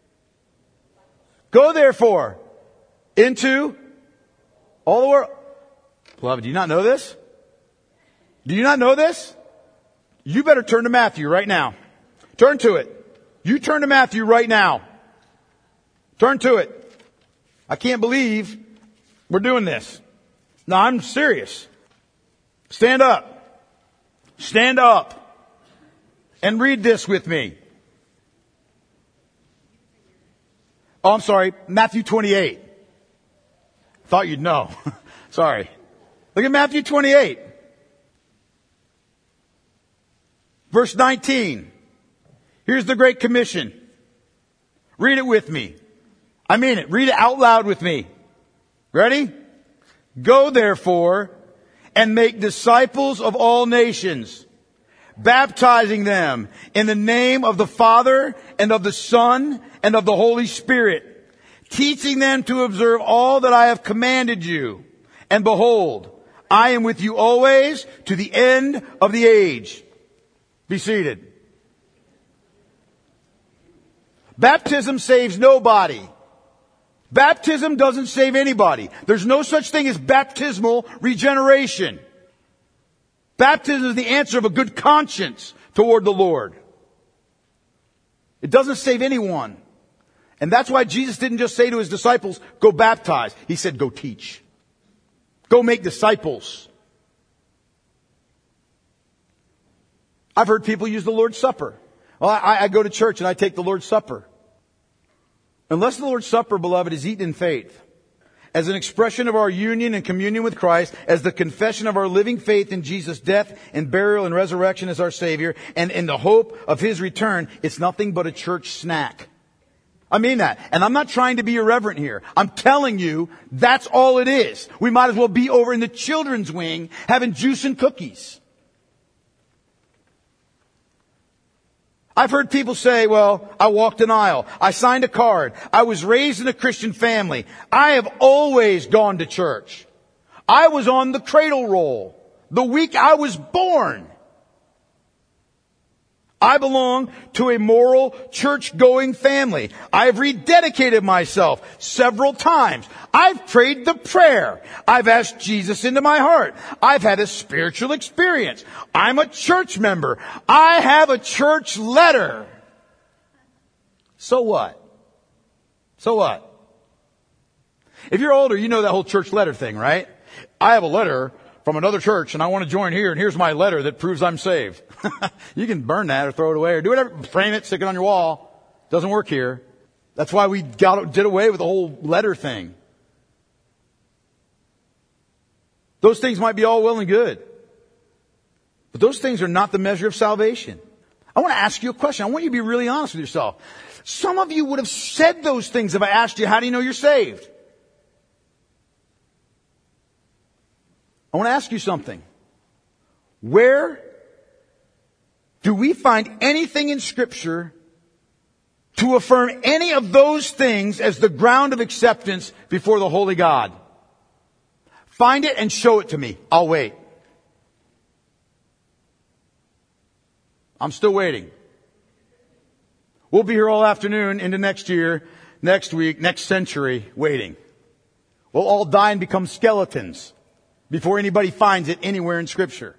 Go therefore into all the world. Beloved, do you not know this? Do you not know this? You better turn to Matthew right now. Turn to it. You turn to Matthew right now. Turn to it. I can't believe we're doing this. No, I'm serious. Stand up. Stand up. And read this with me. Oh, I'm sorry. Matthew twenty-eight. Thought you'd know. Sorry. Look at Matthew twenty-eight. Verse nineteen. Here's the Great Commission. Read it with me. I mean it. Read it out loud with me. Ready? Go therefore and make disciples of all nations, baptizing them in the name of the Father and of the Son and of the Holy Spirit, teaching them to observe all that I have commanded you. And behold, I am with you always to the end of the age. Be seated. Baptism saves nobody. Baptism doesn't save anybody. There's no such thing as baptismal regeneration. Baptism is the answer of a good conscience toward the Lord. It doesn't save anyone. And that's why Jesus didn't just say to his disciples, go baptize. He said, go teach. Go make disciples. I've heard people use the Lord's Supper. Well, I, I go to church and I take the Lord's Supper. Unless the Lord's Supper, beloved, is eaten in faith, as an expression of our union and communion with Christ, as the confession of our living faith in Jesus' death and burial and resurrection as our Savior, and in the hope of His return, it's nothing but a church snack. I mean that. And I'm not trying to be irreverent here. I'm telling you, that's all it is. We might as well be over in the children's wing having juice and cookies. I've heard people say, well, I walked an aisle. I signed a card. I was raised in a Christian family. I have always gone to church. I was on the cradle roll the week I was born. I belong to a moral, church-going family. I've rededicated myself several times. I've prayed the prayer. I've asked Jesus into my heart. I've had a spiritual experience. I'm a church member. I have a church letter. So what? So what? If you're older, you know that whole church letter thing, right? I have a letter from another church and I want to join here, and here's my letter that proves I'm saved. You can burn that or throw it away or do whatever. Frame it, stick it on your wall. Doesn't work here. That's why we got did away with the whole letter thing. Those things might be all well and good, but those things are not the measure of salvation. I want to ask you a question. I want you to be really honest with yourself. Some of you would have said those things if I asked you, how do you know you're saved? I want to ask you something. Where do we find anything in Scripture to affirm any of those things as the ground of acceptance before the Holy God? Find it and show it to me. I'll wait. I'm still waiting. We'll be here all afternoon into next year, next week, next century, waiting. We'll all die and become skeletons before anybody finds it anywhere in Scripture.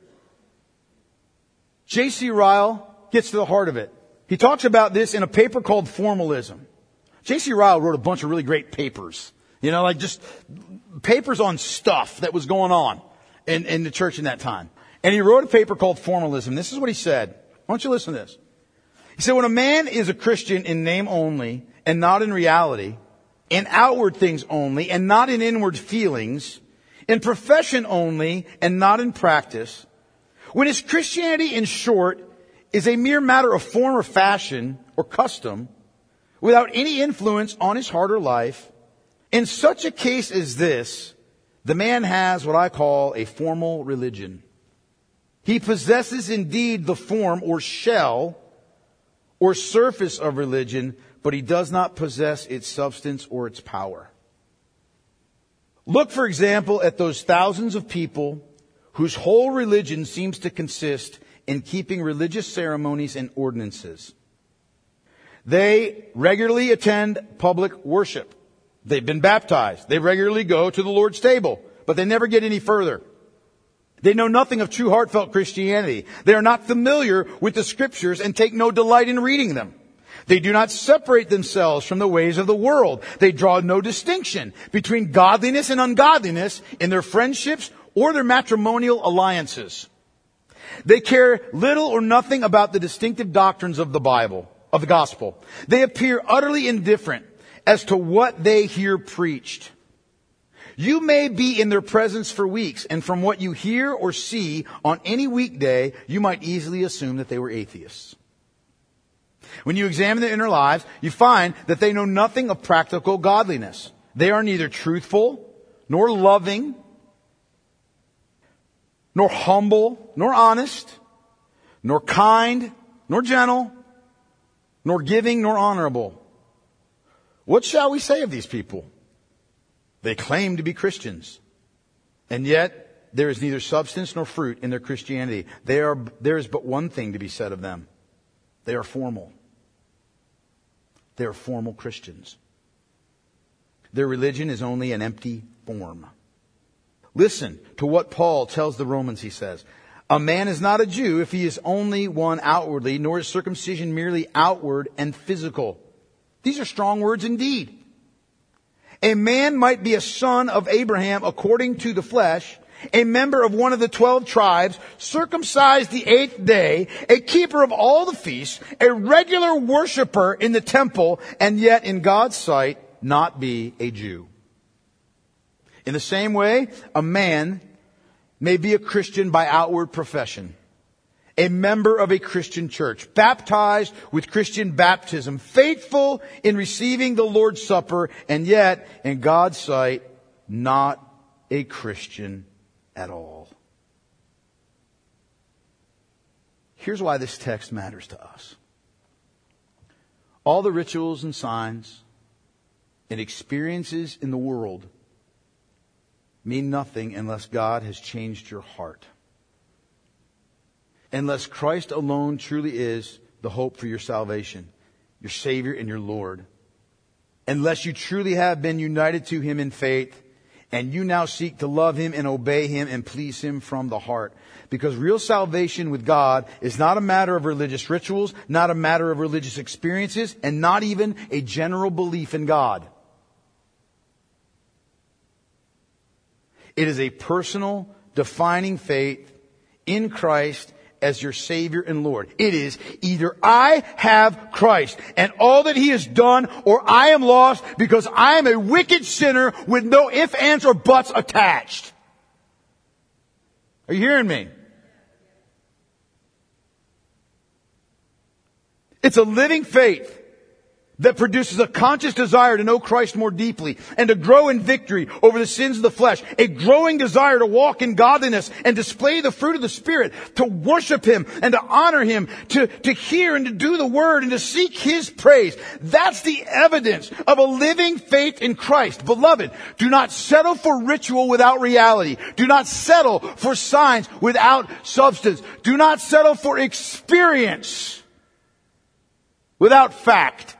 J C Ryle gets to the heart of it. He talks about this in a paper called Formalism. J C Ryle wrote a bunch of really great papers. You know, like just papers on stuff that was going on in, in the church in that time. And he wrote a paper called Formalism. This is what he said. Why don't you listen to this? He said, when a man is a Christian in name only and not in reality, in outward things only and not in inward feelings, in profession only and not in practice, when his Christianity, in short, is a mere matter of form or fashion or custom, without any influence on his heart or life, in such a case as this, the man has what I call a formal religion. He possesses indeed the form or shell or surface of religion, but he does not possess its substance or its power. Look, for example, at those thousands of people whose whole religion seems to consist in keeping religious ceremonies and ordinances. They regularly attend public worship. They've been baptized. They regularly go to the Lord's table, but they never get any further. They know nothing of true heartfelt Christianity. They are not familiar with the Scriptures and take no delight in reading them. They do not separate themselves from the ways of the world. They draw no distinction between godliness and ungodliness in their friendships or their matrimonial alliances. They care little or nothing about the distinctive doctrines of the Bible, of the gospel. They appear utterly indifferent as to what they hear preached. You may be in their presence for weeks, and from what you hear or see on any weekday, you might easily assume that they were atheists. When you examine their inner lives, you find that they know nothing of practical godliness. They are neither truthful, nor loving, nor humble, nor honest, nor kind, nor gentle, nor giving, nor honorable. What shall we say of these people? They claim to be Christians, and yet there is neither substance nor fruit in their Christianity. They are, there is but one thing to be said of them. They are formal. They are formal Christians. Their religion is only an empty form. Listen to what Paul tells the Romans, he says. A man is not a Jew if he is only one outwardly, nor is circumcision merely outward and physical. These are strong words indeed. A man might be a son of Abraham according to the flesh, a member of one of the twelve tribes, circumcised the eighth day, a keeper of all the feasts, a regular worshiper in the temple, and yet in God's sight not be a Jew. In the same way, a man may be a Christian by outward profession, a member of a Christian church, baptized with Christian baptism, faithful in receiving the Lord's Supper, and yet, in God's sight, not a Christian at all. Here's why this text matters to us. All the rituals and signs and experiences in the world mean nothing unless God has changed your heart. Unless Christ alone truly is the hope for your salvation, your Savior and your Lord. Unless you truly have been united to Him in faith, and you now seek to love Him and obey Him and please Him from the heart. Because real salvation with God is not a matter of religious rituals, not a matter of religious experiences, and not even a general belief in God. It is a personal, defining faith in Christ as your Savior and Lord. It is either I have Christ and all that He has done, or I am lost because I am a wicked sinner with no ifs, ands, or buts attached. Are you hearing me? It's a living faith that produces a conscious desire to know Christ more deeply and to grow in victory over the sins of the flesh. A growing desire to walk in godliness and display the fruit of the Spirit, to worship Him and to honor Him, to, to hear and to do the Word and to seek His praise. That's the evidence of a living faith in Christ. Beloved, do not settle for ritual without reality. Do not settle for signs without substance. Do not settle for experience without fact.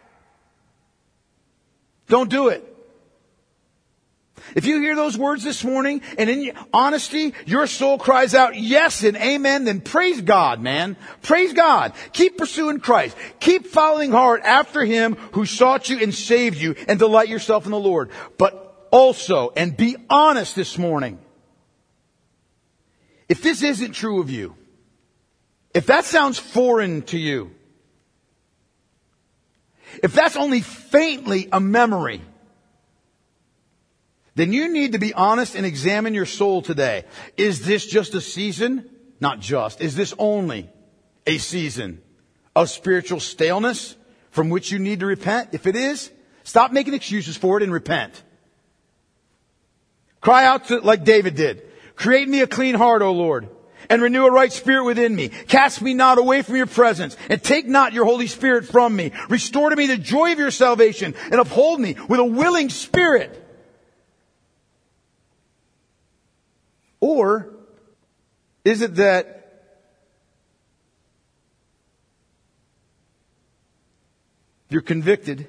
Don't do it. If you hear those words this morning and in honesty, your soul cries out yes and amen, then praise God, man. Praise God. Keep pursuing Christ. Keep following hard after Him who sought you and saved you, and delight yourself in the Lord. But also, and be honest this morning, if this isn't true of you, if that sounds foreign to you, if that's only faintly a memory, then you need to be honest and examine your soul today. Is this just a season? Not just. Is this only a season of spiritual staleness from which you need to repent? If it is, stop making excuses for it and repent. Cry out to, like David did. Create in me a clean heart, O Lord, and renew a right spirit within me. Cast me not away from your presence, and take not your Holy Spirit from me. Restore to me the joy of your salvation, and uphold me with a willing spirit. Or is it that you're convicted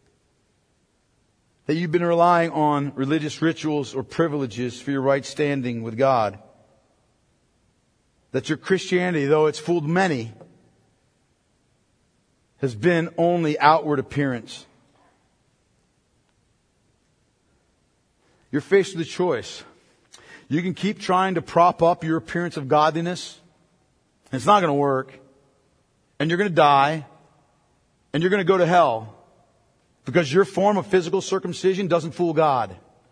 that you've been relying on religious rituals or privileges for your right standing with God? That your Christianity, though it's fooled many, has been only outward appearance. You're faced with a choice. You can keep trying to prop up your appearance of godliness. And it's not going to work. And you're going to die. And you're going to go to hell. Because your form of physical circumcision doesn't fool God.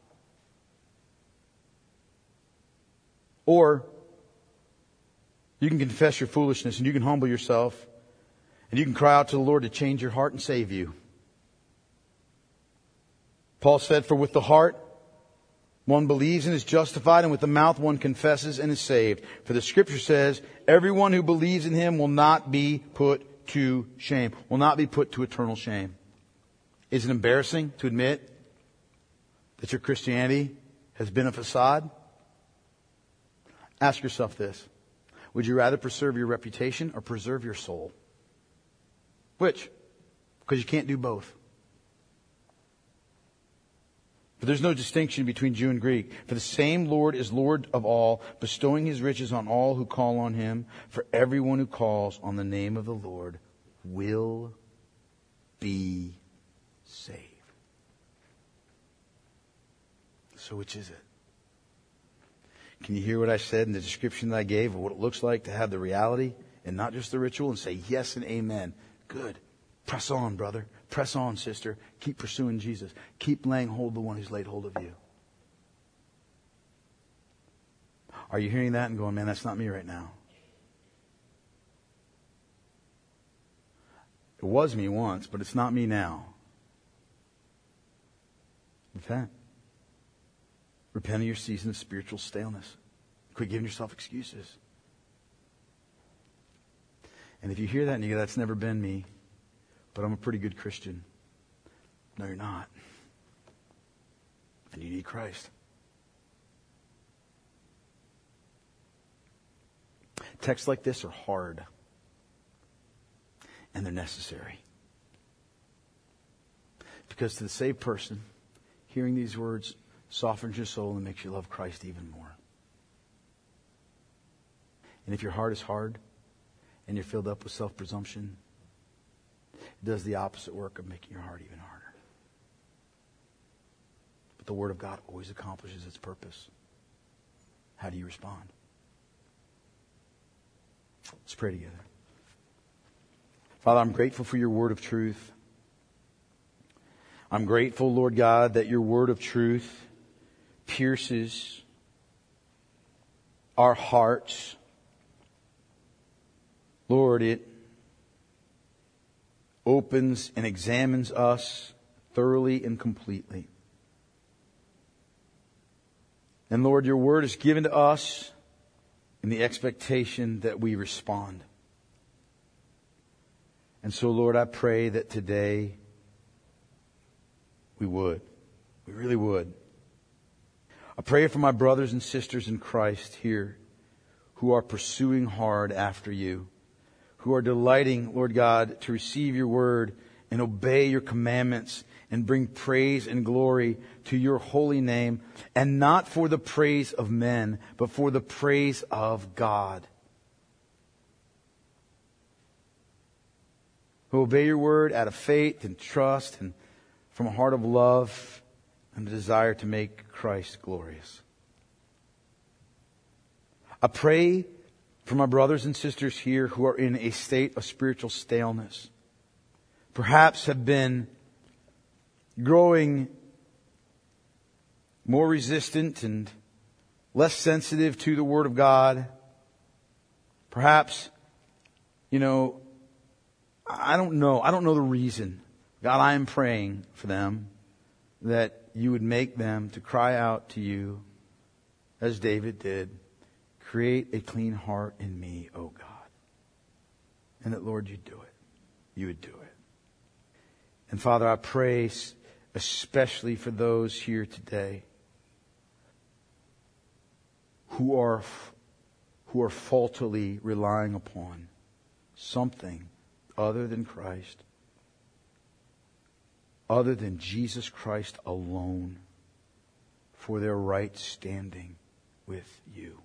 Or you can confess your foolishness and you can humble yourself. And you can cry out to the Lord to change your heart and save you. Paul said, for with the heart one believes and is justified, and with the mouth one confesses and is saved. For the Scripture says, everyone who believes in Him will not be put to shame, will not be put to eternal shame. Is it embarrassing to admit that your Christianity has been a facade? Ask yourself this. Would you rather preserve your reputation or preserve your soul? Which? Because you can't do both. For there's no distinction between Jew and Greek. For the same Lord is Lord of all, bestowing His riches on all who call on Him. For everyone who calls on the name of the Lord will be saved. So which is it? Can you hear what I said in the description that I gave of what it looks like to have the reality and not just the ritual, and say yes and amen? Good. Press on, brother. Press on, sister. Keep pursuing Jesus. Keep laying hold of the one who's laid hold of you. Are you hearing that and going, man, that's not me right now? It was me once, but it's not me now. Repent. Repent of your season of spiritual staleness. Quit giving yourself excuses. And if you hear that and you go, that's never been me, but I'm a pretty good Christian. No, you're not. And you need Christ. Texts like this are hard. And they're necessary. Because to the saved person, hearing these words softens your soul and makes you love Christ even more. And if your heart is hard and you're filled up with self-presumption, it does the opposite work of making your heart even harder. But the Word of God always accomplishes its purpose. How do you respond? Let's pray together. Father, I'm grateful for your word of truth. I'm grateful, Lord God, that your word of truth pierces our hearts. Lord, it opens and examines us thoroughly and completely. And Lord, your word is given to us in the expectation that we respond. And so, Lord, I pray that today we would. We really would. I pray for my brothers and sisters in Christ here who are pursuing hard after you, who are delighting, Lord God, to receive your word and obey your commandments and bring praise and glory to your holy name, and not for the praise of men, but for the praise of God. Who obey your word out of faith and trust and from a heart of love and a desire to make Christ glorious. I pray for my brothers and sisters here who are in a state of spiritual staleness. Perhaps have been growing more resistant and less sensitive to the Word of God. Perhaps, you know, I don't know. I don't know the reason. God, I am praying for them that you would make them to cry out to you as David did. Create a clean heart in me, O God. And that, Lord, you'd do it. You would do it. And Father, I pray especially for those here today who are, who are faultily relying upon something other than Christ, other than Jesus Christ alone, for their right standing with you.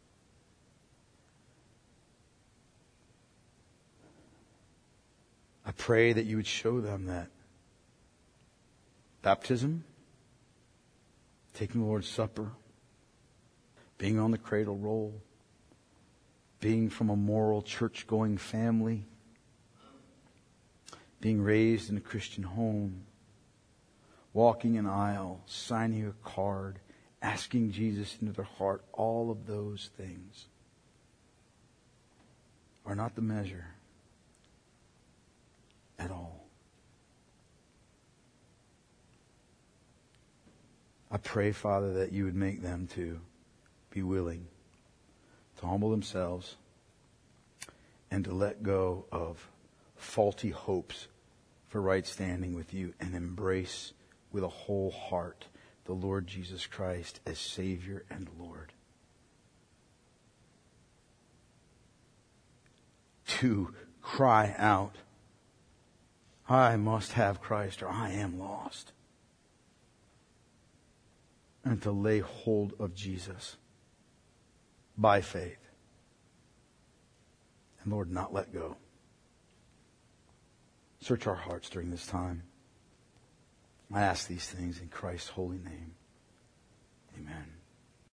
I pray that you would show them that baptism, taking the Lord's Supper, being on the cradle roll, being from a moral church-going family, being raised in a Christian home, walking an aisle, signing a card, asking Jesus into their heart, all of those things are not the measure at all. I pray, Father, that you would make them to be willing to humble themselves and to let go of faulty hopes for right standing with you and embrace with a whole heart the Lord Jesus Christ as Savior and Lord. To cry out, I must have Christ or I am lost. and to lay hold of Jesus by faith. And Lord, not let go. Search our hearts during this time. I ask these things in Christ's holy name. Amen.